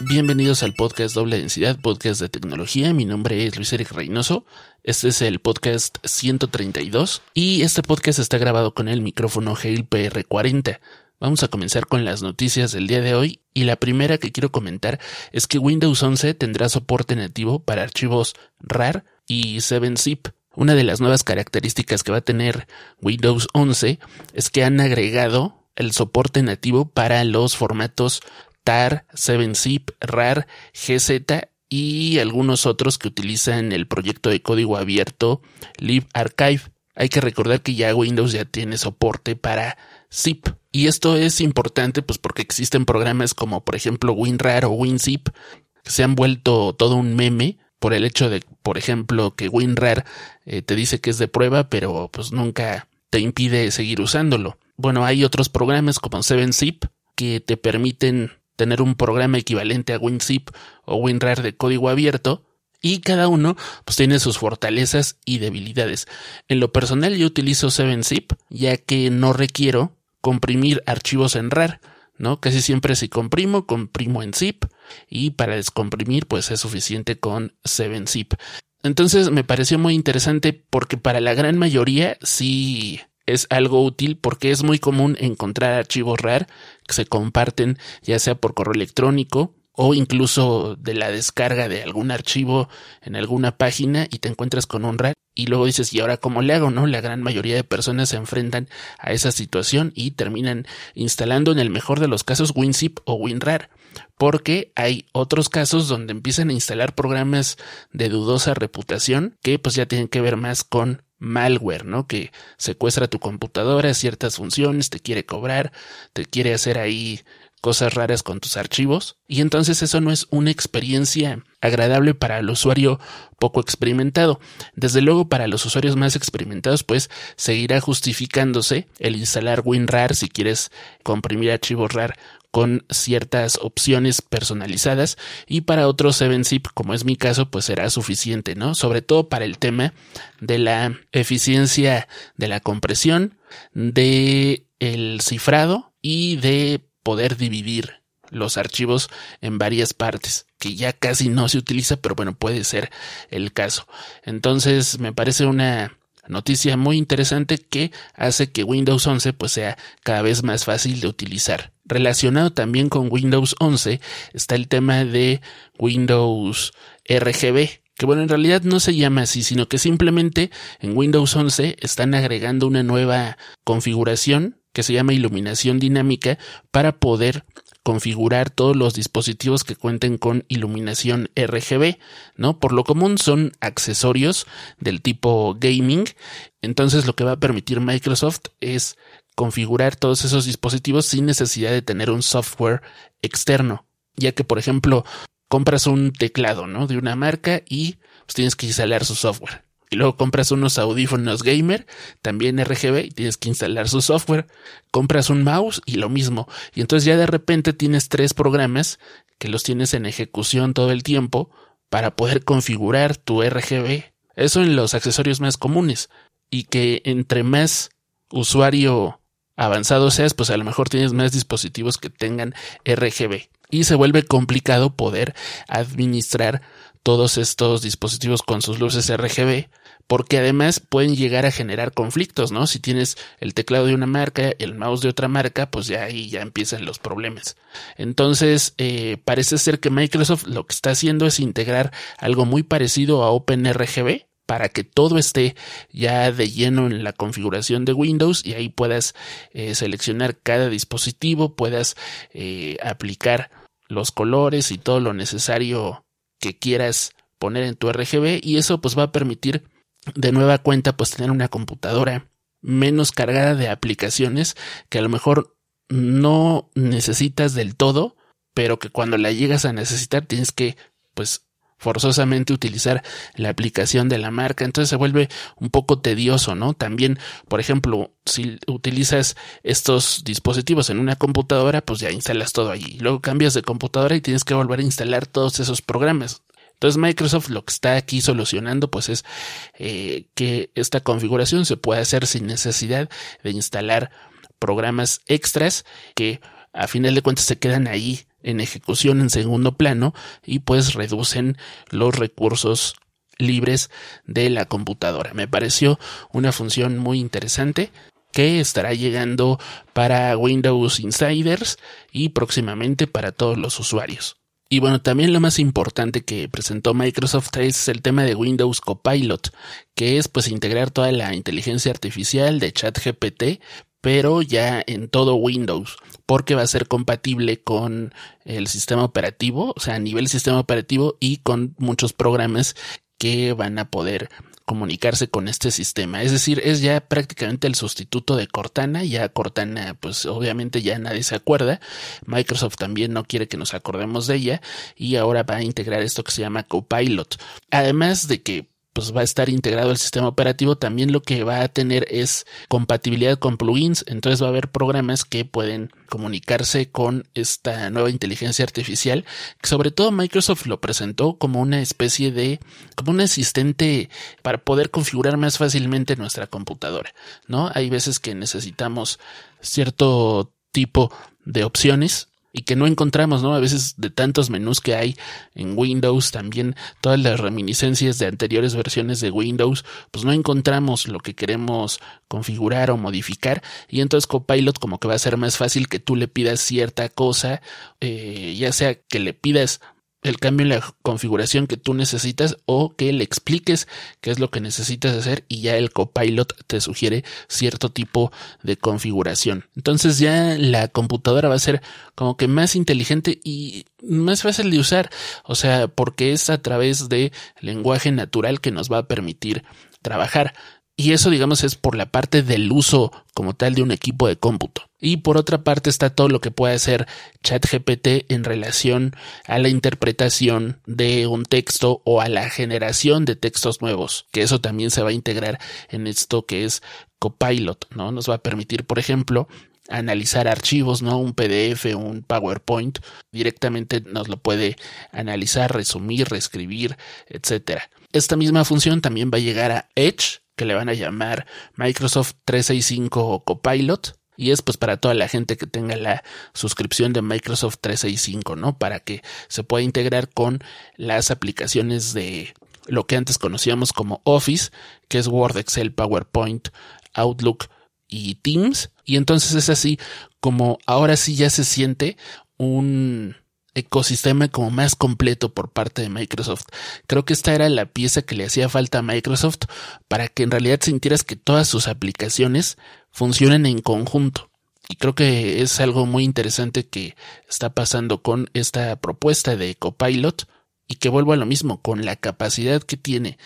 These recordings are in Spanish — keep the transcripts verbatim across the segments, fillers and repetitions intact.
Bienvenidos al podcast Doble Densidad, podcast de tecnología. Mi nombre es Luis Eric Reynoso. Este es el podcast ciento treinta y dos y este podcast está grabado con el micrófono Hale P R cuarenta. Vamos a comenzar con las noticias del día de hoy y la primera que quiero comentar es que Windows once tendrá soporte nativo para archivos R A R y siete zip. Una de las nuevas características que va a tener Windows once es que han agregado el soporte nativo para los formatos T A R, siete zip, R A R, G Z y algunos otros que utilizan el proyecto de código abierto LibArchive. Hay que recordar que ya Windows ya tiene soporte para zip. Y esto es importante pues porque existen programas como por ejemplo WinRAR o WinZip que se han vuelto todo un meme por el hecho de, por ejemplo, que WinRAR eh, te dice que es de prueba, pero pues nunca te impide seguir usándolo. Bueno, hay otros programas como siete zip que te permiten tener un programa equivalente a WinZip o WinRAR de código abierto y cada uno pues tiene sus fortalezas y debilidades. En lo personal yo utilizo siete zip ya que no requiero comprimir archivos en R A R, ¿no? Casi siempre si comprimo, comprimo en zip y para descomprimir pues es suficiente con siete zip. Entonces me pareció muy interesante porque para la gran mayoría sí es algo útil porque es muy común encontrar archivos R A R que se comparten ya sea por correo electrónico o incluso de la descarga de algún archivo en alguna página y te encuentras con un R A R y luego dices, ¿y ahora cómo le hago? ¿No? La gran mayoría de personas se enfrentan a esa situación y terminan instalando en el mejor de los casos WinZip o WinRAR, porque hay otros casos donde empiezan a instalar programas de dudosa reputación que pues ya tienen que ver más con malware, ¿no? Que secuestra tu computadora, ciertas funciones, te quiere cobrar, te quiere hacer ahí cosas raras con tus archivos y entonces eso no es una experiencia agradable para el usuario poco experimentado. Desde luego para los usuarios más experimentados pues seguirá justificándose el instalar WinRAR si quieres comprimir archivos R A R con ciertas opciones personalizadas y para otros siete zip como es mi caso pues será suficiente, ¿no? Sobre todo para el tema de la eficiencia de la compresión, de el cifrado y de poder dividir los archivos en varias partes, que ya casi no se utiliza, pero bueno, puede ser el caso. Entonces me parece una noticia muy interesante que hace que Windows once pues sea cada vez más fácil de utilizar. Relacionado también con Windows once está el tema de Windows R G B, que bueno, en realidad no se llama así, sino que simplemente en Windows once están agregando una nueva configuración que se llama iluminación dinámica para poder configurar todos los dispositivos que cuenten con iluminación R G B, ¿no? Por lo común son accesorios del tipo gaming, entonces lo que va a permitir Microsoft es configurar todos esos dispositivos sin necesidad de tener un software externo, ya que por ejemplo compras un teclado, ¿no? De una marca y pues tienes que instalar su software. Y luego compras unos audífonos gamer, también R G B, y tienes que instalar su software. Compras un mouse y lo mismo. Y entonces ya de repente tienes tres programas que los tienes en ejecución todo el tiempo para poder configurar tu R G B. Eso en los accesorios más comunes. Y que entre más usuario avanzado seas, pues a lo mejor tienes más dispositivos que tengan R G B. Y se vuelve complicado poder administrar todos estos dispositivos con sus luces R G B, porque además pueden llegar a generar conflictos, ¿no? Si tienes el teclado de una marca, el mouse de otra marca, pues ya ahí ya empiezan los problemas. Entonces, eh, parece ser que Microsoft lo que está haciendo es integrar algo muy parecido a OpenRGB para que todo esté ya de lleno en la configuración de Windows y ahí puedas eh, seleccionar cada dispositivo, puedas eh, aplicar los colores y todo lo necesario que quieras poner en tu R G B y eso pues va a permitir de nueva cuenta pues tener una computadora menos cargada de aplicaciones que a lo mejor no necesitas del todo, pero que cuando la llegas a necesitar tienes que pues forzosamente utilizar la aplicación de la marca, entonces se vuelve un poco tedioso, ¿no? También, por ejemplo, si utilizas estos dispositivos en una computadora, pues ya instalas todo allí, luego cambias de computadora y tienes que volver a instalar todos esos programas. Entonces Microsoft lo que está aquí solucionando pues es eh, que esta configuración se pueda hacer sin necesidad de instalar programas extras que a final de cuentas se quedan ahí en ejecución en segundo plano y pues reducen los recursos libres de la computadora. Me pareció una función muy interesante que estará llegando para Windows Insiders y próximamente para todos los usuarios. Y bueno, también lo más importante que presentó Microsoft es el tema de Windows Copilot, que es pues integrar toda la inteligencia artificial de ChatGPT, pero ya en todo Windows, porque va a ser compatible con el sistema operativo, o sea, a nivel sistema operativo y con muchos programas que van a poder comunicarse con este sistema. Es decir, es ya prácticamente el sustituto de Cortana. Ya Cortana, pues obviamente ya nadie se acuerda. Microsoft también no quiere que nos acordemos de ella y ahora va a integrar esto que se llama Copilot. Además de que pues va a estar integrado al sistema operativo, también lo que va a tener es compatibilidad con plugins. Entonces va a haber programas que pueden comunicarse con esta nueva inteligencia artificial, que sobre todo Microsoft lo presentó como una especie de, como un asistente para poder configurar más fácilmente nuestra computadora, ¿no? Hay veces que necesitamos cierto tipo de opciones y que no encontramos, ¿no? A veces de tantos menús que hay en Windows, también todas las reminiscencias de anteriores versiones de Windows, pues no encontramos lo que queremos configurar o modificar, y entonces Copilot como que va a ser más fácil que tú le pidas cierta cosa, eh, ya sea que le pidas el cambio en la configuración que tú necesitas o que le expliques qué es lo que necesitas hacer y ya el Copilot te sugiere cierto tipo de configuración. Entonces ya la computadora va a ser como que más inteligente y más fácil de usar, o sea, porque es a través de lenguaje natural que nos va a permitir trabajar. Y eso, digamos, es por la parte del uso como tal de un equipo de cómputo. Y por otra parte está todo lo que puede hacer ChatGPT en relación a la interpretación de un texto o a la generación de textos nuevos, que eso también se va a integrar en esto que es Copilot, ¿no? Nos va a permitir, por ejemplo, analizar archivos, ¿no? Un P D F, un PowerPoint, directamente nos lo puede analizar, resumir, reescribir, etcétera. Esta misma función también va a llegar a Edge, que le van a llamar Microsoft trescientos sesenta y cinco Copilot, y es pues para toda la gente que tenga la suscripción de Microsoft trescientos sesenta y cinco, ¿no? Para que se pueda integrar con las aplicaciones de lo que antes conocíamos como Office, que es Word, Excel, PowerPoint, Outlook y Teams, y entonces es así como ahora sí ya se siente un ecosistema como más completo por parte de Microsoft. Creo que esta era la pieza que le hacía falta a Microsoft para que en realidad sintieras que todas sus aplicaciones funcionen en conjunto. Y creo que es algo muy interesante que está pasando con esta propuesta de Copilot, y que vuelvo a lo mismo, con la capacidad que tiene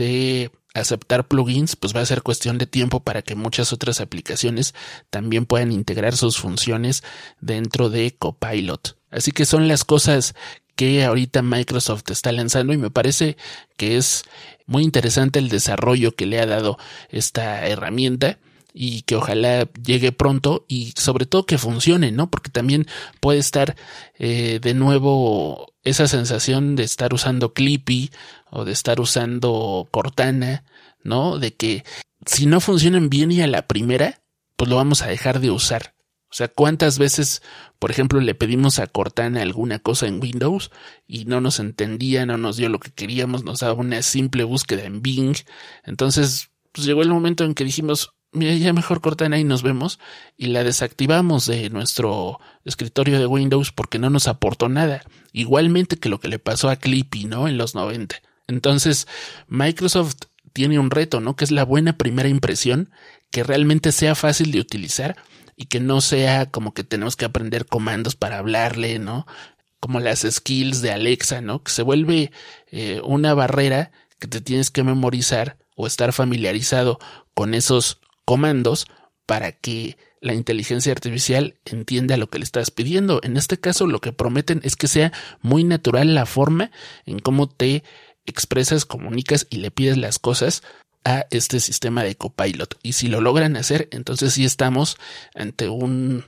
de aceptar plugins, pues va a ser cuestión de tiempo para que muchas otras aplicaciones también puedan integrar sus funciones dentro de Copilot. Así que son las cosas que ahorita Microsoft está lanzando y me parece que es muy interesante el desarrollo que le ha dado esta herramienta y que ojalá llegue pronto y sobre todo que funcione, ¿no? Porque también puede estar eh, de nuevo esa sensación de estar usando Clippy o de estar usando Cortana, ¿no? De que si no funcionan bien y a la primera, pues lo vamos a dejar de usar. O sea, ¿cuántas veces, por ejemplo, le pedimos a Cortana alguna cosa en Windows y no nos entendía, no nos dio lo que queríamos, nos daba una simple búsqueda en Bing? Entonces, pues llegó el momento en que dijimos, mira, ya mejor Cortana y nos vemos, y la desactivamos de nuestro escritorio de Windows porque no nos aportó nada. Igualmente que lo que le pasó a Clippy, ¿no? En los noventa. Entonces, Microsoft tiene un reto, ¿no? Que es la buena primera impresión, que realmente sea fácil de utilizar y que no sea como que tenemos que aprender comandos para hablarle, ¿no? Como las skills de Alexa, ¿no? Que se vuelve eh, una barrera que te tienes que memorizar o estar familiarizado con esos comandos para que la inteligencia artificial entienda lo que le estás pidiendo. En este caso, lo que prometen es que sea muy natural la forma en cómo te expresas, comunicas y le pides las cosas a este sistema de Copilot. Y si lo logran hacer, entonces sí estamos ante un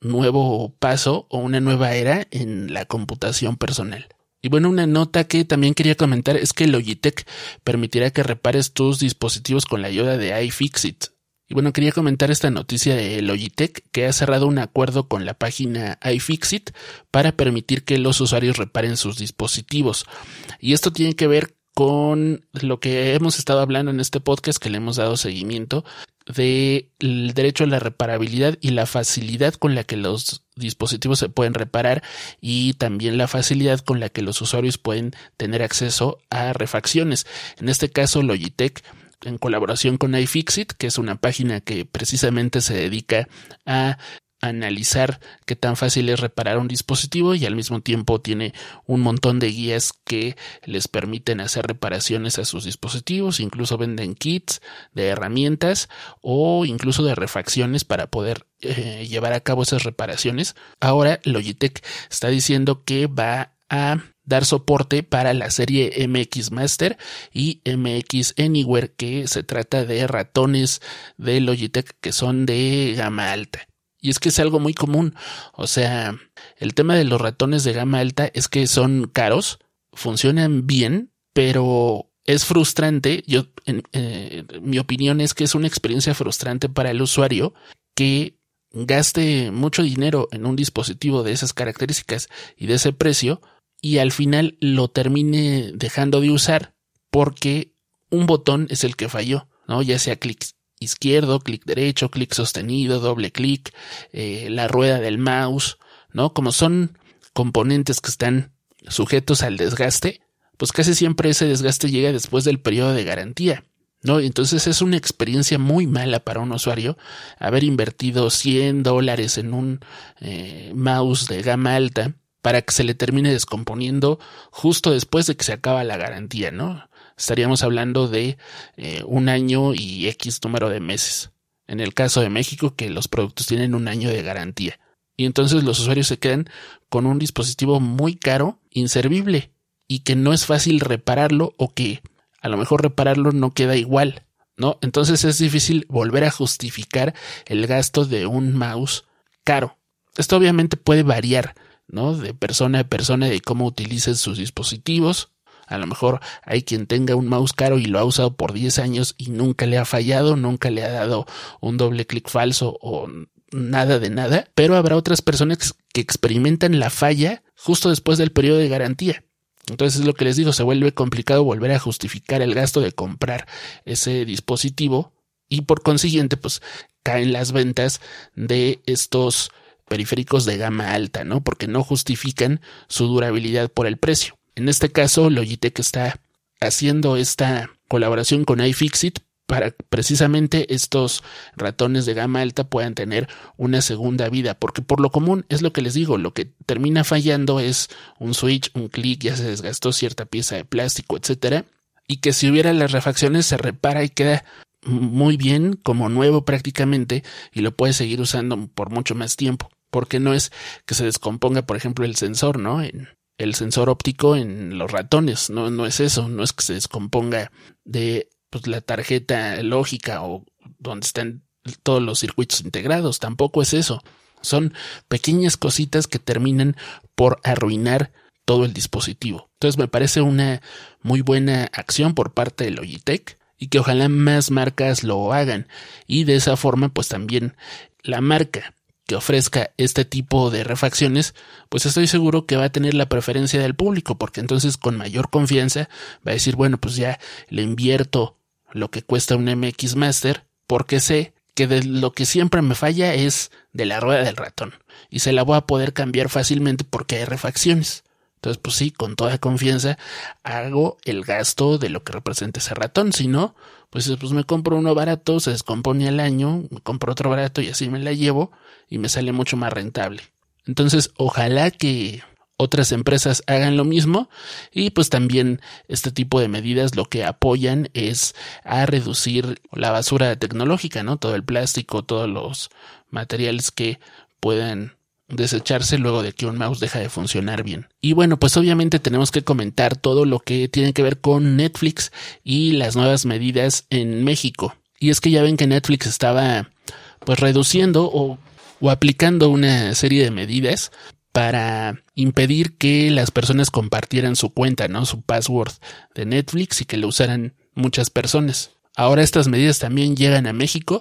nuevo paso o una nueva era en la computación personal. Y bueno, una nota que también quería comentar es que Logitech permitirá que repares tus dispositivos con la ayuda de iFixit. Y bueno, quería comentar esta noticia de Logitech, que ha cerrado un acuerdo con la página iFixit para permitir que los usuarios reparen sus dispositivos. Y esto tiene que ver con lo que hemos estado hablando en este podcast, que le hemos dado seguimiento, del derecho a la reparabilidad y la facilidad con la que los dispositivos se pueden reparar, y también la facilidad con la que los usuarios pueden tener acceso a refacciones. En este caso, Logitech, en colaboración con iFixit, que es una página que precisamente se dedica a analizar qué tan fácil es reparar un dispositivo, y al mismo tiempo tiene un montón de guías que les permiten hacer reparaciones a sus dispositivos. Incluso venden kits de herramientas o incluso de refacciones para poder eh, llevar a cabo esas reparaciones. Ahora Logitech está diciendo que va a dar soporte para la serie M X Master y M X Anywhere, que se trata de ratones de Logitech que son de gama alta. Y es que es algo muy común. O sea, el tema de los ratones de gama alta es que son caros, funcionan bien, pero es frustrante. Yo, en, eh, mi opinión es que es una experiencia frustrante para el usuario que gaste mucho dinero en un dispositivo de esas características y de ese precio, y al final lo termine dejando de usar porque un botón es el que falló, ¿no? Ya sea clic izquierdo, clic derecho, clic sostenido, doble clic, eh, la rueda del mouse, ¿no? Como son componentes que están sujetos al desgaste, pues casi siempre ese desgaste llega después del periodo de garantía, ¿no? Entonces es una experiencia muy mala para un usuario haber invertido cien dólares en un eh, mouse de gama alta para que se le termine descomponiendo justo después de que se acaba la garantía, ¿no? Estaríamos hablando de eh, un año y X número de meses. En el caso de México, que los productos tienen un año de garantía. Y entonces los usuarios se quedan con un dispositivo muy caro, inservible, y que no es fácil repararlo, o que a lo mejor repararlo no queda igual, ¿no? Entonces es difícil volver a justificar el gasto de un mouse caro. Esto obviamente puede variar, ¿no? De persona a persona, de cómo utilicen sus dispositivos. A lo mejor hay quien tenga un mouse caro y lo ha usado por diez años y nunca le ha fallado, nunca le ha dado un doble clic falso o nada de nada, pero habrá otras personas que experimentan la falla justo después del periodo de garantía. Entonces es lo que les digo, se vuelve complicado volver a justificar el gasto de comprar ese dispositivo, y por consiguiente pues caen las ventas de estos periféricos de gama alta, ¿no? Porque no justifican su durabilidad por el precio. En este caso, Logitech está haciendo esta colaboración con iFixit para precisamente estos ratones de gama alta puedan tener una segunda vida, porque por lo común es lo que les digo, lo que termina fallando es un switch, un clic, ya se desgastó cierta pieza de plástico, etcétera, y que si hubiera las refacciones se repara y queda muy bien, como nuevo prácticamente, y lo puedes seguir usando por mucho más tiempo, porque no es que se descomponga, por ejemplo, el sensor, ¿no? En el sensor óptico en los ratones, no, no es eso, no es que se descomponga de pues, la tarjeta lógica o donde están todos los circuitos integrados, tampoco es eso. Son pequeñas cositas que terminan por arruinar todo el dispositivo. Entonces me parece una muy buena acción por parte de Logitech, y que ojalá más marcas lo hagan, y de esa forma pues también la marca que ofrezca este tipo de refacciones, pues estoy seguro que va a tener la preferencia del público, porque entonces con mayor confianza va a decir, bueno, pues ya le invierto lo que cuesta un M X Master, porque sé que de lo que siempre me falla es de la rueda del ratón, y se la voy a poder cambiar fácilmente porque hay refacciones. Entonces, pues sí, con toda confianza hago el gasto de lo que representa ese ratón. Si no, pues, pues me compro uno barato, se descompone al año, me compro otro barato y así me la llevo y me sale mucho más rentable. Entonces, ojalá que otras empresas hagan lo mismo, y pues también este tipo de medidas lo que apoyan es a reducir la basura tecnológica, ¿no? Todo el plástico, todos los materiales que puedan desecharse luego de que un mouse deja de funcionar bien. Y bueno, pues obviamente tenemos que comentar todo lo que tiene que ver con Netflix y las nuevas medidas en México. Y es que ya ven que Netflix estaba pues reduciendo o, o aplicando una serie de medidas para impedir que las personas compartieran su cuenta, ¿no? Su password de Netflix, y que lo usaran muchas personas. Ahora estas medidas también llegan a México,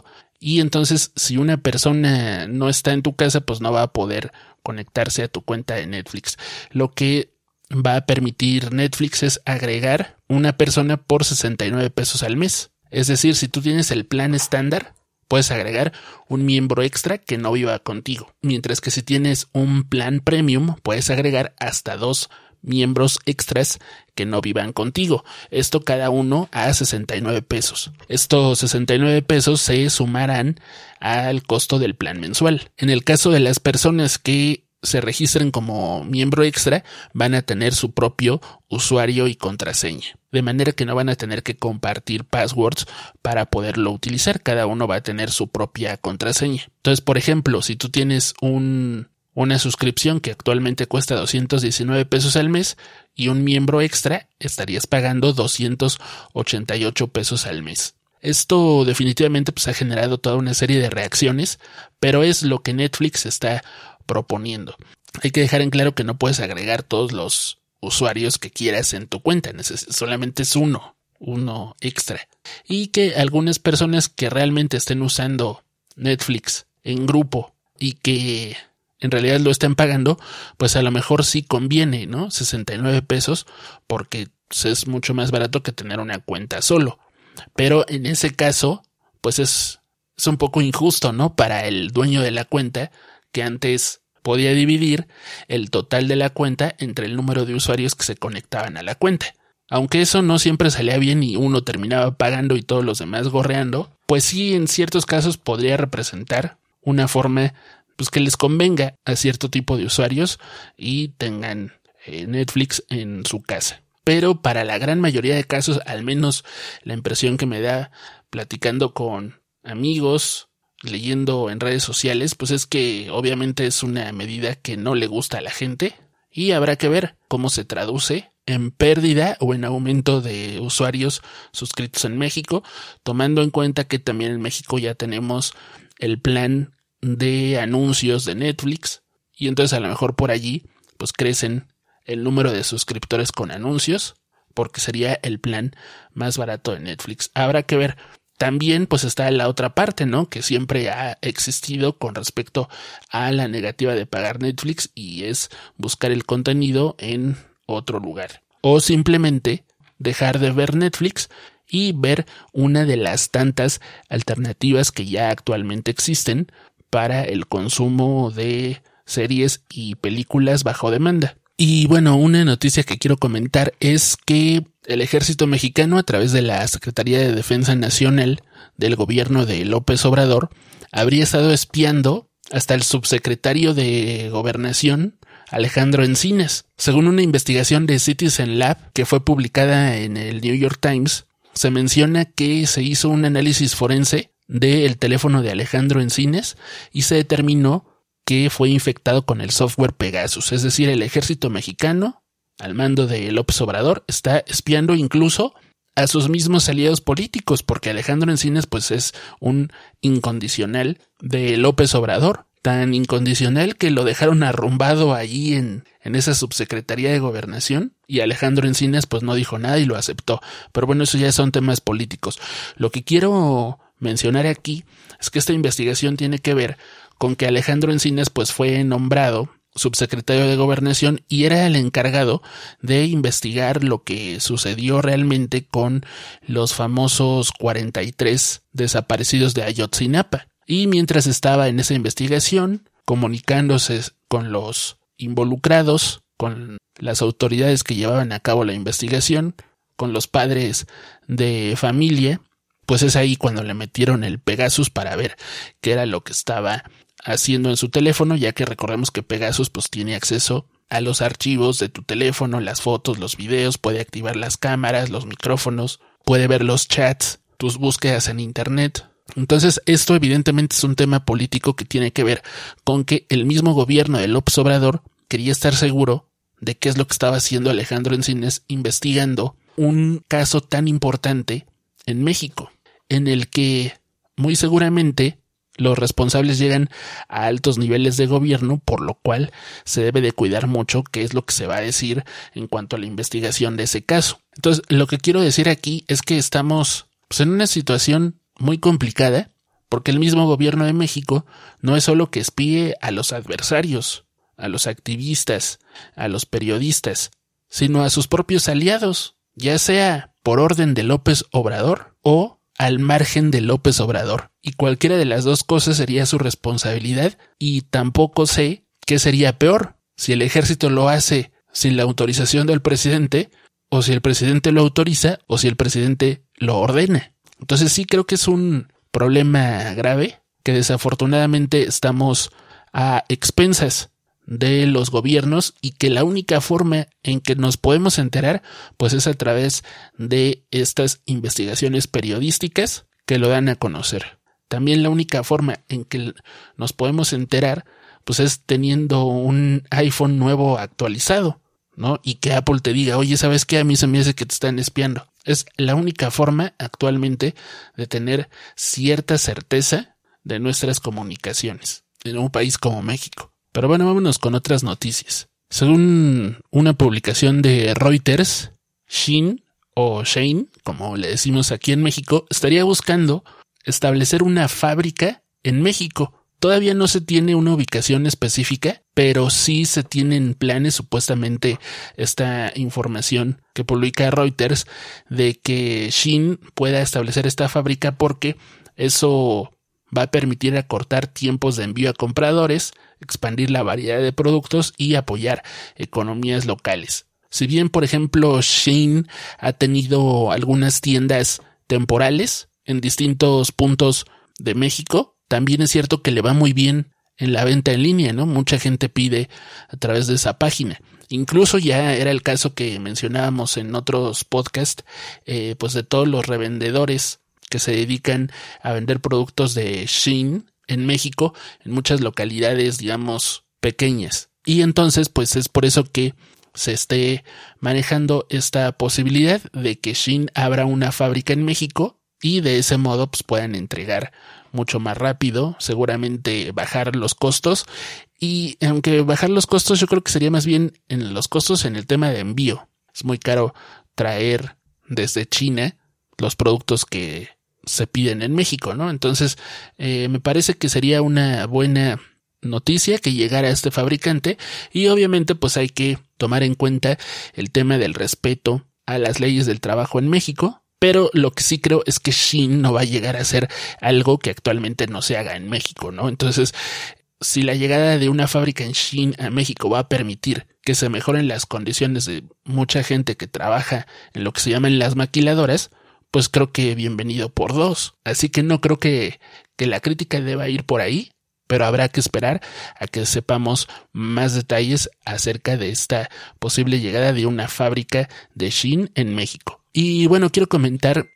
Y entonces si una persona no está en tu casa, pues no va a poder conectarse a tu cuenta de Netflix. Lo que va a permitir Netflix es agregar una persona por sesenta y nueve pesos al mes. Es decir, si tú tienes el plan estándar, puedes agregar un miembro extra que no viva contigo. Mientras que si tienes un plan premium, puedes agregar hasta dos miembros extras que no vivan contigo. Esto cada uno a sesenta y nueve pesos. Estos sesenta y nueve pesos se sumarán al costo del plan mensual. En el caso de las personas que se registren como miembro extra, van a tener su propio usuario y contraseña, de manera que no van a tener que compartir passwords para poderlo utilizar. Cada uno va a tener su propia contraseña. Entonces, por ejemplo, si tú tienes un una suscripción que actualmente cuesta doscientos diecinueve pesos al mes y un miembro extra, estarías pagando doscientos ochenta y ocho pesos al mes. Esto definitivamente pues, ha generado toda una serie de reacciones, pero es lo que Netflix está proponiendo. Hay que dejar en claro que no puedes agregar todos los usuarios que quieras en tu cuenta, solamente es uno, uno extra. Y que algunas personas que realmente estén usando Netflix en grupo y que en realidad lo están pagando, pues a lo mejor sí conviene, ¿no? sesenta y nueve pesos, porque es mucho más barato que tener una cuenta solo. Pero en ese caso, pues es, es un poco injusto, ¿no? Para el dueño de la cuenta, que antes podía dividir el total de la cuenta entre el número de usuarios que se conectaban a la cuenta. Aunque eso no siempre salía bien y uno terminaba pagando y todos los demás gorreando, pues sí, en ciertos casos podría representar una forma pues que les convenga a cierto tipo de usuarios y tengan eh, Netflix en su casa. Pero para la gran mayoría de casos, al menos la impresión que me da platicando con amigos, leyendo en redes sociales, pues es que obviamente es una medida que no le gusta a la gente y habrá que ver cómo se traduce en pérdida o en aumento de usuarios suscritos en México, tomando en cuenta que también en México ya tenemos el plan de anuncios de Netflix y entonces a lo mejor por allí pues crecen el número de suscriptores con anuncios porque sería el plan más barato de Netflix. Habrá que ver. También pues está la otra parte, ¿no? Que siempre ha existido con respecto a la negativa de pagar Netflix y es buscar el contenido en otro lugar o simplemente dejar de ver Netflix y ver una de las tantas alternativas que ya actualmente existen para el consumo de series y películas bajo demanda. Y bueno, una noticia que quiero comentar es que el ejército mexicano, a través de la Secretaría de Defensa Nacional del gobierno de López Obrador, habría estado espiando hasta el subsecretario de Gobernación, Alejandro Encinas. Según una investigación de Citizen Lab que fue publicada en el New York Times, se menciona que se hizo un análisis forense del teléfono de Alejandro Encinas y se determinó que fue infectado con el software Pegasus. Es decir, el ejército mexicano, al mando de López Obrador, está espiando incluso a sus mismos aliados políticos, porque Alejandro Encinas pues es un incondicional de López Obrador, tan incondicional que lo dejaron arrumbado allí en, en esa subsecretaría de Gobernación y Alejandro Encinas pues no dijo nada y lo aceptó. Pero bueno, eso ya son temas políticos. Lo que quiero mencionar aquí es que esta investigación tiene que ver con que Alejandro Encinas pues fue nombrado subsecretario de Gobernación y era el encargado de investigar lo que sucedió realmente con los famosos cuarenta y tres desaparecidos de Ayotzinapa. Y mientras estaba en esa investigación, comunicándose con los involucrados, con las autoridades que llevaban a cabo la investigación, con los padres de familia, pues es ahí cuando le metieron el Pegasus para ver qué era lo que estaba haciendo en su teléfono, ya que recordemos que Pegasus pues tiene acceso a los archivos de tu teléfono, las fotos, los videos, puede activar las cámaras, los micrófonos, puede ver los chats, tus búsquedas en internet. Entonces esto evidentemente es un tema político que tiene que ver con que el mismo gobierno de López Obrador quería estar seguro de qué es lo que estaba haciendo Alejandro Encinas investigando un caso tan importante en México, en el que muy seguramente los responsables llegan a altos niveles de gobierno, por lo cual se debe de cuidar mucho qué es lo que se va a decir en cuanto a la investigación de ese caso. Entonces, lo que quiero decir aquí es que estamos pues, en una situación muy complicada, porque el mismo gobierno de México no es solo que espíe a los adversarios, a los activistas, a los periodistas, sino a sus propios aliados, ya sea por orden de López Obrador o al margen de López Obrador. Y cualquiera de las dos cosas sería su responsabilidad, y tampoco sé qué sería peor, si el ejército lo hace sin la autorización del presidente, o si el presidente lo autoriza, o si el presidente lo ordena. Entonces sí creo que es un problema grave, que desafortunadamente estamos a expensas de los gobiernos, y que la única forma en que nos podemos enterar pues es a través de estas investigaciones periodísticas que lo dan a conocer. También la única forma en que nos podemos enterar pues es teniendo un iPhone nuevo actualizado, ¿no? Y que Apple te diga, oye, ¿sabes qué? A mí se me hace que te están espiando. Es la única forma actualmente de tener cierta certeza de nuestras comunicaciones en un país como México. Pero bueno, vámonos con otras noticias. Según una publicación de Reuters, Shein, o Shein, como le decimos aquí en México, estaría buscando establecer una fábrica en México. Todavía no se tiene una ubicación específica, pero sí se tienen planes, supuestamente esta información que publica Reuters, de que Shein pueda establecer esta fábrica, porque eso va a permitir acortar tiempos de envío a compradores, expandir la variedad de productos y apoyar economías locales. Si bien, por ejemplo, Shein ha tenido algunas tiendas temporales en distintos puntos de México, también es cierto que le va muy bien en la venta en línea, ¿no? Mucha gente pide a través de esa página. Incluso ya era el caso que mencionábamos en otros podcasts, eh, pues de todos los revendedores que se dedican a vender productos de Shein en México, en muchas localidades, digamos, pequeñas. Y entonces, pues es por eso que se esté manejando esta posibilidad de que Shein abra una fábrica en México, y de ese modo pues puedan entregar mucho más rápido, seguramente bajar los costos. Y aunque bajar los costos, yo creo que sería más bien en los costos en el tema de envío. Es muy caro traer desde China los productos que se piden en México, ¿no? Entonces, eh, me parece que sería una buena noticia que llegara este fabricante, y obviamente pues hay que tomar en cuenta el tema del respeto a las leyes del trabajo en México. Pero lo que sí creo es que Shein no va a llegar a ser algo que actualmente no se haga en México, ¿no? Entonces, si la llegada de una fábrica en Shein a México va a permitir que se mejoren las condiciones de mucha gente que trabaja en lo que se llaman las maquiladoras, pues creo que bienvenido por dos. Así que no creo que, que la crítica deba ir por ahí, pero habrá que esperar a que sepamos más detalles acerca de esta posible llegada de una fábrica de Shein en México. Y bueno, quiero comentar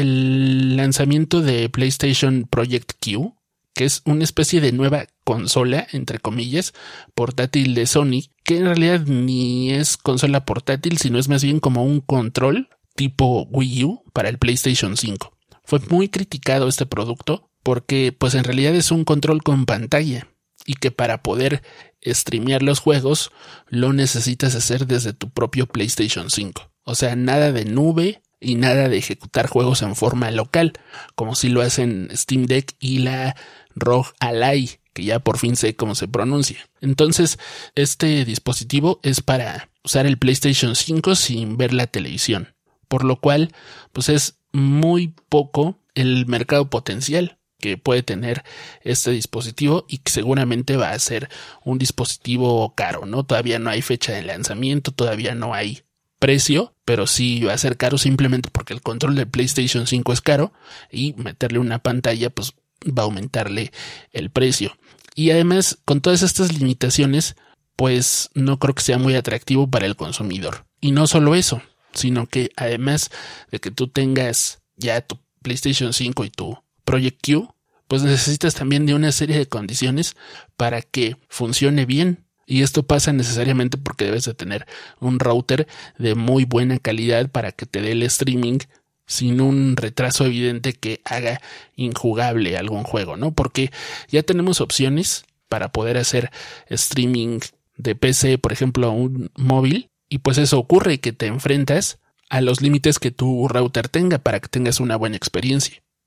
el lanzamiento de PlayStation Project Q, que es una especie de nueva consola, entre comillas, portátil de Sony, que en realidad ni es consola portátil, sino es más bien como un control tipo Wii U para el PlayStation cinco. Fue muy criticado este producto porque pues en realidad es un control con pantalla, y que para poder streamear los juegos lo necesitas hacer desde tu propio PlayStation cinco. O sea, nada de nube y nada de ejecutar juegos en forma local, como si lo hacen Steam Deck y la R O G Ally, que ya por fin sé cómo se pronuncia. Entonces, este dispositivo es para usar el PlayStation cinco sin ver la televisión, por lo cual, pues es muy poco el mercado potencial que puede tener este dispositivo, y que seguramente va a ser un dispositivo caro, ¿no? Todavía no hay fecha de lanzamiento, todavía no hay precio, pero sí va a ser caro simplemente porque el control del PlayStation cinco es caro, y meterle una pantalla pues va a aumentarle el precio. Y además, con todas estas limitaciones, pues no creo que sea muy atractivo para el consumidor. Y no solo eso, sino que además de que tú tengas ya tu PlayStation cinco y tu Project Q, pues necesitas también de una serie de condiciones para que funcione bien. Y esto pasa necesariamente porque debes de tener un router de muy buena calidad para que te dé el streaming sin un retraso evidente que haga injugable algún juego, ¿no? Porque ya tenemos opciones para poder hacer streaming de P C, por ejemplo, a un móvil, y pues eso ocurre, que te enfrentas a los límites que tu router tenga para que tengas una buena experiencia.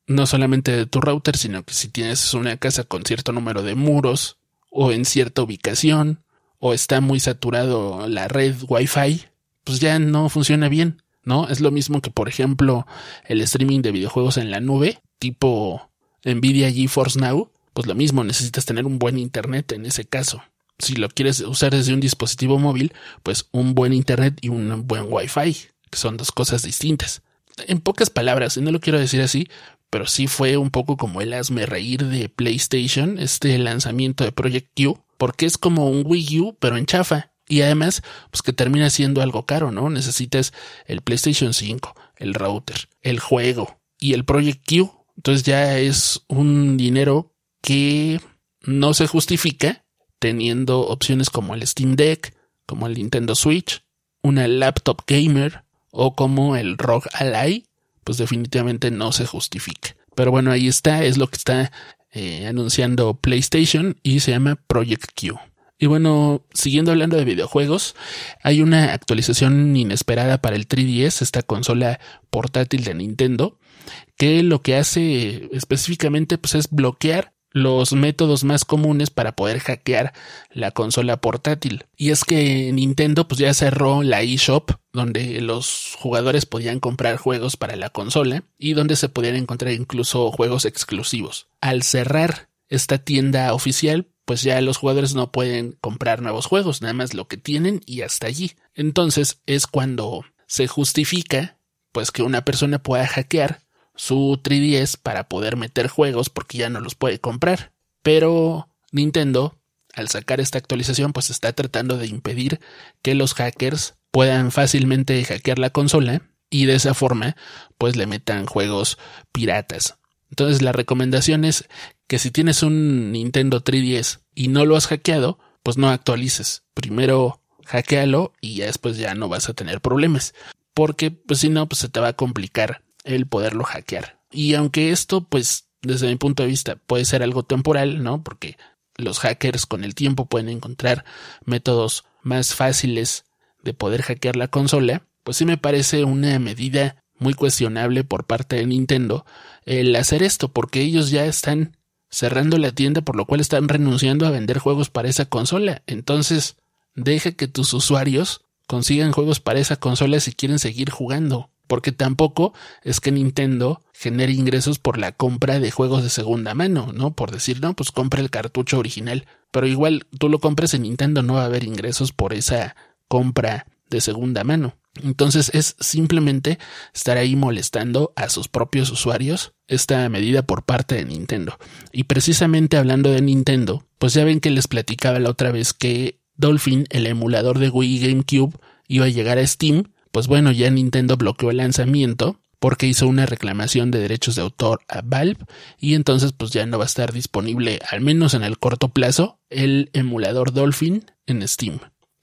no solamente de tu router, sino que si tienes una casa con cierto número de muros o en cierta ubicación o está muy saturado la red Wi-Fi, pues ya no funciona bien, ¿no? Es lo mismo que, por ejemplo, el streaming de videojuegos en la nube, tipo Nvidia GeForce Now, pues lo mismo, necesitas tener un buen internet en ese caso. Si lo quieres usar desde un dispositivo móvil, pues un buen internet y un buen Wi-Fi, que son dos cosas distintas. En pocas palabras, y no lo quiero decir así, pero sí fue un poco como el hazme reír de PlayStation, este lanzamiento de Project Q, porque es como un Wii U, pero en chafa. Y además, pues que termina siendo algo caro, ¿no? Necesitas el PlayStation cinco, el router, el juego y el Project Q. Entonces ya es un dinero que no se justifica teniendo opciones como el Steam Deck, como el Nintendo Switch, una laptop gamer o como el R O G Ally, pues definitivamente no se justifica. Pero bueno, ahí está, es lo que está eh, anunciando PlayStation y se llama Project Q. Y bueno, siguiendo hablando de videojuegos, hay una actualización inesperada para el tres D S, esta consola portátil de Nintendo, que lo que hace específicamente pues es bloquear los métodos más comunes para poder hackear la consola portátil. Y es que Nintendo pues ya cerró la eShop, donde los jugadores podían comprar juegos para la consola y donde se podían encontrar incluso juegos exclusivos. Al cerrar esta tienda oficial, pues ya los jugadores no pueden comprar nuevos juegos, nada más lo que tienen y hasta allí. Entonces es cuando se justifica pues que una persona pueda hackear su tres D S para poder meter juegos porque ya no los puede comprar. Pero Nintendo, al sacar esta actualización, pues está tratando de impedir que los hackers puedan fácilmente hackear la consola y de esa forma pues le metan juegos piratas. Entonces la recomendación es que si tienes un Nintendo tres D S y no lo has hackeado, pues no actualices. Primero hackealo y ya después ya no vas a tener problemas. Porque pues si no, pues se te va a complicar el poderlo hackear. Y aunque esto, pues, desde mi punto de vista, puede ser algo temporal, ¿no? Porque los hackers con el tiempo pueden encontrar métodos más fáciles de poder hackear la consola, pues sí me parece una medida muy cuestionable por parte de Nintendo el hacer esto, porque ellos ya están cerrando la tienda, por lo cual están renunciando a vender juegos para esa consola. Entonces, deja que tus usuarios consigan juegos para esa consola si quieren seguir jugando. Porque tampoco es que Nintendo genere ingresos por la compra de juegos de segunda mano, ¿no? Por decir, no, pues compra el cartucho original. Pero igual tú lo compras en Nintendo, no va a haber ingresos por esa compra de segunda mano. Entonces es simplemente estar ahí molestando a sus propios usuarios esta medida por parte de Nintendo. Y precisamente hablando de Nintendo, pues ya ven que les platicaba la otra vez que Dolphin, el emulador de Wii y GameCube, iba a llegar a Steam. Pues bueno, ya Nintendo bloqueó el lanzamiento porque hizo una reclamación de derechos de autor a Valve y entonces pues ya no va a estar disponible, al menos en el corto plazo, el emulador Dolphin en Steam.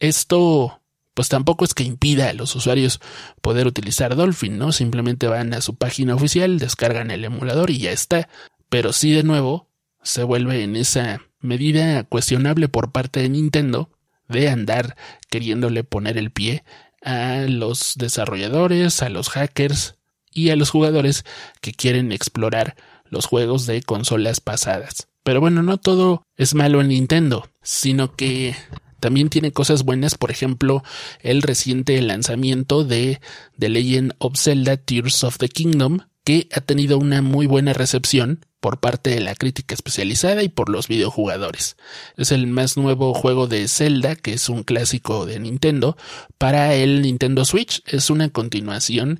Esto pues tampoco es que impida a los usuarios poder utilizar Dolphin, ¿no? Simplemente van a su página oficial, descargan el emulador y ya está. Pero sí, de nuevo, se vuelve en esa medida cuestionable por parte de Nintendo de andar queriéndole poner el pie a los desarrolladores, a los hackers y a los jugadores que quieren explorar los juegos de consolas pasadas. Pero bueno, no todo es malo en Nintendo, sino que también tiene cosas buenas, por ejemplo, el reciente lanzamiento de The Legend of Zelda Tears of the Kingdom, que ha tenido una muy buena recepción por parte de la crítica especializada y por los videojugadores. Es el más nuevo juego de Zelda, que es un clásico de Nintendo, para el Nintendo Switch. Es una continuación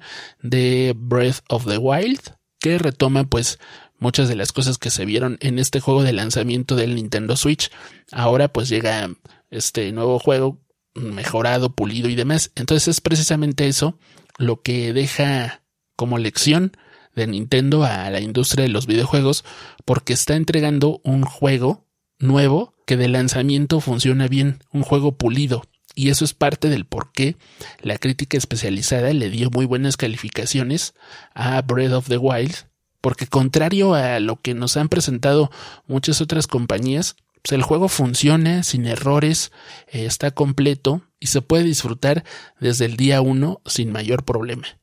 de Breath of the Wild, que retoma pues muchas de las cosas que se vieron en este juego de lanzamiento del Nintendo Switch. Ahora pues llega este nuevo juego mejorado, pulido y demás. Entonces es precisamente eso lo que deja como lección de Nintendo a la industria de los videojuegos, porque está entregando un juego nuevo que de lanzamiento funciona bien, un juego pulido, y eso es parte del por qué la crítica especializada le dio muy buenas calificaciones a Breath of the Wild, porque contrario a lo que nos han presentado muchas otras compañías, pues el juego funciona sin errores, eh, está completo y se puede disfrutar desde el día uno sin mayor problema.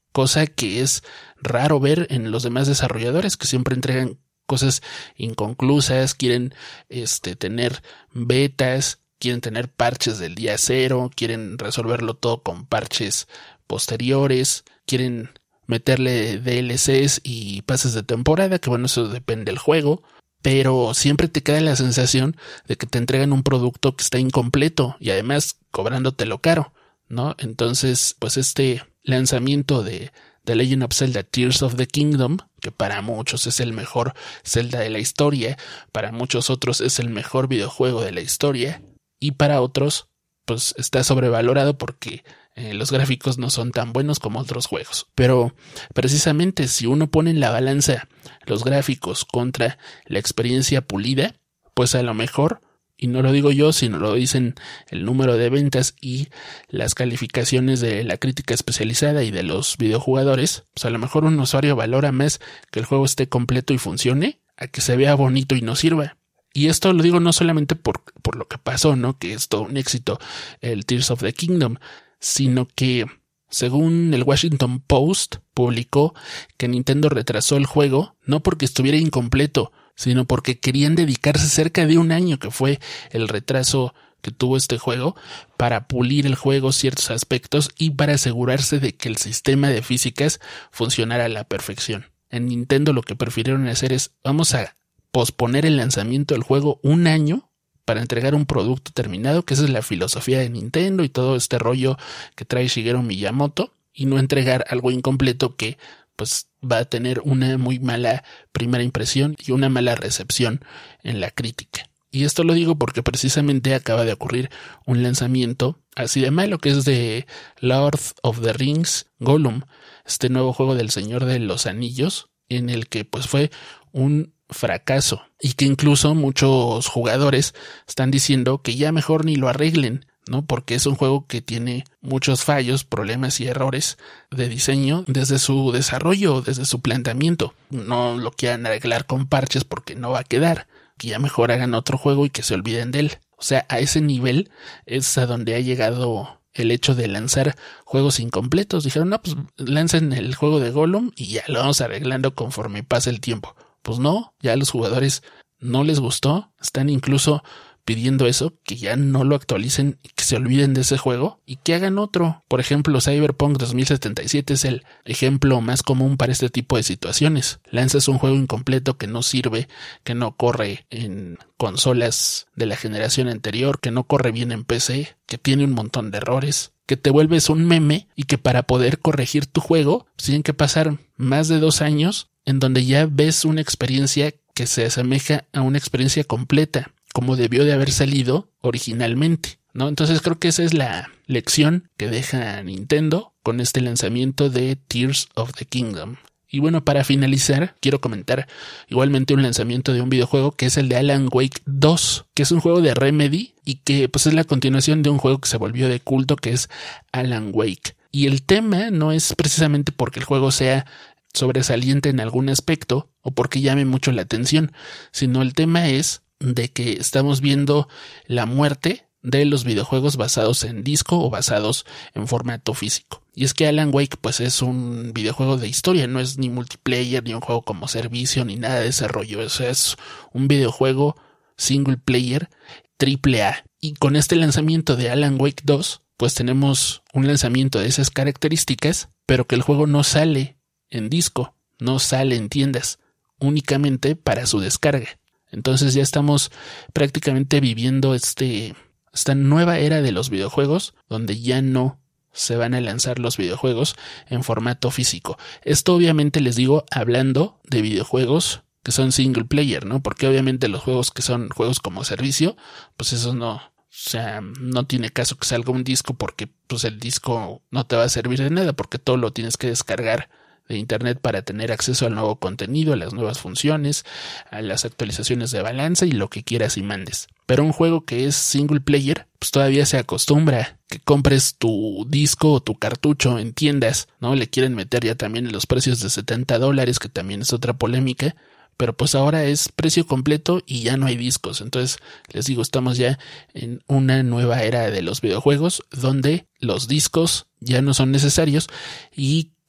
cosa que es raro ver en los demás desarrolladores, que siempre entregan cosas inconclusas, quieren este, tener betas, quieren tener parches del día cero, quieren resolverlo todo con parches posteriores, quieren meterle D L Cs y pases de temporada, que bueno, eso depende del juego, pero siempre te queda la sensación de que te entregan un producto que está incompleto y además cobrándotelo caro, ¿no? Entonces, pues este lanzamiento de The Legend of Zelda Tears of the Kingdom, que para muchos es el mejor Zelda de la historia, para muchos otros es el mejor videojuego de la historia, y para otros, pues está sobrevalorado porque eh, los gráficos no son tan buenos como otros juegos. Pero precisamente si uno pone en la balanza los gráficos contra la experiencia pulida, pues a lo mejor, y no lo digo yo, sino lo dicen el número de ventas y las calificaciones de la crítica especializada y de los videojugadores, pues a lo mejor un usuario valora más que el juego esté completo y funcione a que se vea bonito y no sirva. Y esto lo digo no solamente por, por lo que pasó, ¿no? Que es todo un éxito el Tears of the Kingdom, sino que según el Washington Post publicó que Nintendo retrasó el juego no porque estuviera incompleto, sino porque querían dedicarse cerca de un año, que fue el retraso que tuvo este juego, para pulir el juego ciertos aspectos y para asegurarse de que el sistema de físicas funcionara a la perfección. En Nintendo lo que prefirieron hacer es, vamos a posponer el lanzamiento del juego un año para entregar un producto terminado, que esa es la filosofía de Nintendo y todo este rollo que trae Shigeru Miyamoto, y no entregar algo incompleto que pues va a tener una muy mala primera impresión y una mala recepción en la crítica. Y esto lo digo porque precisamente acaba de ocurrir un lanzamiento así de malo, que es de Lord of the Rings Gollum, este nuevo juego del Señor de los Anillos, en el que pues fue un fracaso y que incluso muchos jugadores están diciendo que ya mejor ni lo arreglen, ¿no? Porque es un juego que tiene muchos fallos, problemas y errores de diseño desde su desarrollo, desde su planteamiento. No lo quieran arreglar con parches porque no va a quedar. Que ya mejor hagan otro juego y que se olviden de él. O sea, a ese nivel es a donde ha llegado el hecho de lanzar juegos incompletos. Dijeron, no, pues lancen el juego de Gollum y ya lo vamos arreglando conforme pasa el tiempo. Pues no, ya a los jugadores no les gustó, están incluso pidiendo eso, que ya no lo actualicen y que se olviden de ese juego y que hagan otro. Por ejemplo, Cyberpunk dos mil setenta y siete es el ejemplo más común para este tipo de situaciones. Lanzas un juego incompleto que no sirve, que no corre en consolas de la generación anterior, que no corre bien en P C, que tiene un montón de errores, que te vuelves un meme y que para poder corregir tu juego pues tienen que pasar más de dos años en donde ya ves una experiencia que se asemeja a una experiencia completa, como debió de haber salido originalmente, ¿no? Entonces creo que esa es la lección que deja Nintendo con este lanzamiento de Tears of the Kingdom. Y bueno, para finalizar, quiero comentar igualmente un lanzamiento de un videojuego que es el de Alan Wake dos, que es un juego de Remedy y que pues es la continuación de un juego que se volvió de culto, que es Alan Wake. Y el tema no es precisamente porque el juego sea sobresaliente en algún aspecto o porque llame mucho la atención, sino el tema es de que estamos viendo la muerte de los videojuegos basados en disco o basados en formato físico. Y es que Alan Wake pues es un videojuego de historia, no es ni multiplayer, ni un juego como servicio, ni nada de ese rollo. Eso es un videojuego single player triple A. Y con este lanzamiento de Alan Wake dos, pues tenemos un lanzamiento de esas características, pero que el juego no sale en disco, no sale en tiendas, únicamente para su descarga. Entonces ya estamos prácticamente viviendo este, esta nueva era de los videojuegos, donde ya no se van a lanzar los videojuegos en formato físico. Esto obviamente les digo hablando de videojuegos que son single player, ¿no? Porque obviamente los juegos que son juegos como servicio, pues eso no, o sea, no tiene caso que salga un disco porque pues el disco no te va a servir de nada porque todo lo tienes que descargar de internet para tener acceso al nuevo contenido, a las nuevas funciones, a las actualizaciones de balanza y lo que quieras y mandes. Pero un juego que es single player, pues todavía se acostumbra que compres tu disco o tu cartucho en tiendas, ¿no? Le quieren meter ya también en los precios de setenta dólares, que también es otra polémica, pero pues ahora es precio completo y ya no hay discos. Entonces, les digo, estamos ya en una nueva era de los videojuegos donde los discos ya no son necesarios y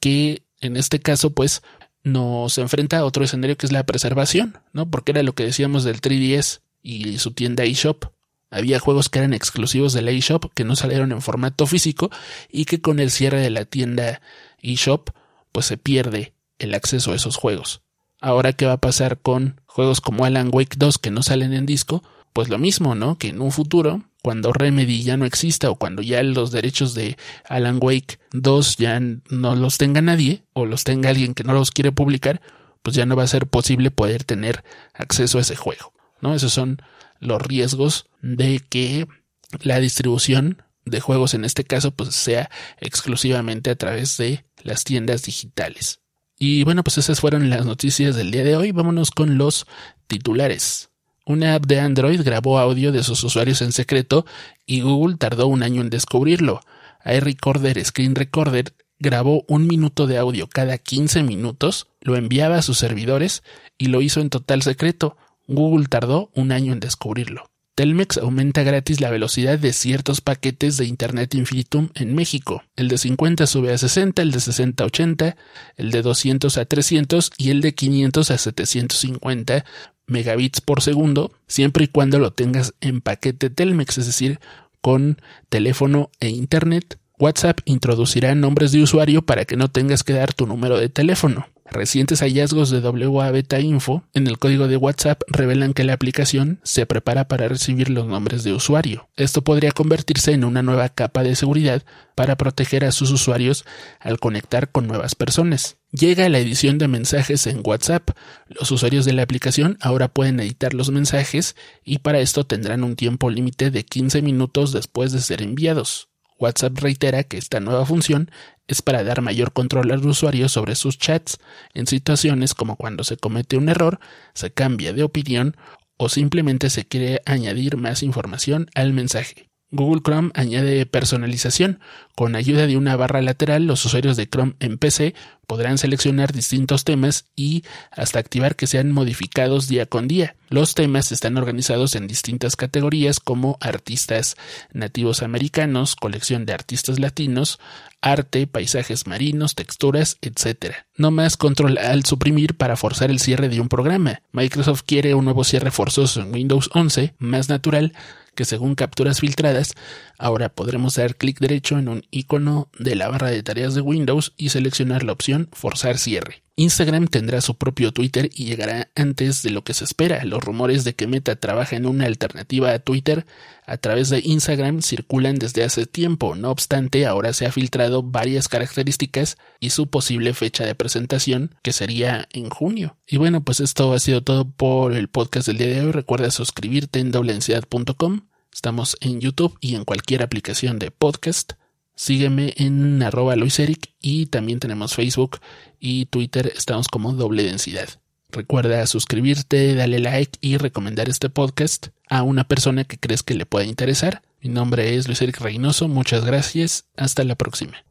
que en este caso pues nos enfrenta a otro escenario que es la preservación, ¿no? Porque era lo que decíamos del tres D S y su tienda eShop. Había juegos que eran exclusivos de la eShop, que no salieron en formato físico y que con el cierre de la tienda eShop pues se pierde el acceso a esos juegos. Ahora, ¿qué va a pasar con juegos como Alan Wake dos que no salen en disco? Pues lo mismo, ¿no? Que en un futuro, cuando Remedy ya no exista o cuando ya los derechos de Alan Wake dos ya no los tenga nadie o los tenga alguien que no los quiere publicar, pues ya no va a ser posible poder tener acceso a ese juego, ¿no? Esos son los riesgos de que la distribución de juegos en este caso pues sea exclusivamente a través de las tiendas digitales. Y bueno, pues esas fueron las noticias del día de hoy. Vámonos con los titulares. Una app de Android grabó audio de sus usuarios en secreto y Google tardó un año en descubrirlo. iRecorder Screen Recorder grabó un minuto de audio cada quince minutos, lo enviaba a sus servidores y lo hizo en total secreto. Google tardó un año en descubrirlo. Telmex aumenta gratis la velocidad de ciertos paquetes de Internet Infinitum en México. El de cincuenta sube a sesenta, el de sesenta a ochenta, el de doscientos a trescientos y el de quinientos a setecientos cincuenta megabits por segundo, siempre y cuando lo tengas en paquete Telmex, es decir, con teléfono e Internet. WhatsApp introducirá nombres de usuario para que no tengas que dar tu número de teléfono. Recientes hallazgos de W A Beta Info en el código de WhatsApp revelan que la aplicación se prepara para recibir los nombres de usuario. Esto podría convertirse en una nueva capa de seguridad para proteger a sus usuarios al conectar con nuevas personas. Llega la edición de mensajes en WhatsApp. Los usuarios de la aplicación ahora pueden editar los mensajes y para esto tendrán un tiempo límite de quince minutos después de ser enviados. WhatsApp reitera que esta nueva función es para dar mayor control al usuario sobre sus chats en situaciones como cuando se comete un error, se cambia de opinión o simplemente se quiere añadir más información al mensaje. Google Chrome añade personalización. Con ayuda de una barra lateral, los usuarios de Chrome en P C podrán seleccionar distintos temas y hasta activar que sean modificados día con día. Los temas están organizados en distintas categorías como artistas nativos americanos, colección de artistas latinos, arte, paisajes marinos, texturas, etcétera. No más control al suprimir para forzar el cierre de un programa. Microsoft quiere un nuevo cierre forzoso en Windows once, más natural, que según capturas filtradas, ahora podremos dar clic derecho en un icono de la barra de tareas de Windows y seleccionar la opción Forzar cierre. Instagram tendrá su propio Twitter y llegará antes de lo que se espera. Los rumores de que Meta trabaja en una alternativa a Twitter a través de Instagram circulan desde hace tiempo. No obstante, ahora se ha filtrado varias características y su posible fecha de presentación, que sería en junio. Y bueno, pues esto ha sido todo por el podcast del día de hoy. Recuerda suscribirte en doble densidad punto com. Estamos en YouTube y en cualquier aplicación de podcast. Sígueme en arroba luiseric y también tenemos Facebook y Twitter, estamos como Doble Densidad. Recuerda suscribirte, darle like y recomendar este podcast a una persona que crees que le pueda interesar. Mi nombre es Luis Eric Reynoso, muchas gracias, hasta la próxima.